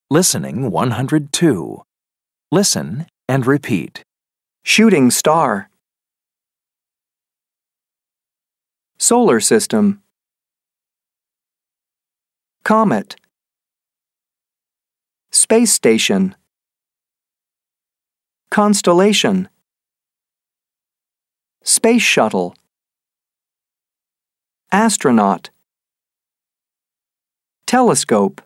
Listening 102. Listen and repeat. Shooting star. Solar system. Comet. Space station. Constellation. Space shuttle. Astronaut. Telescope.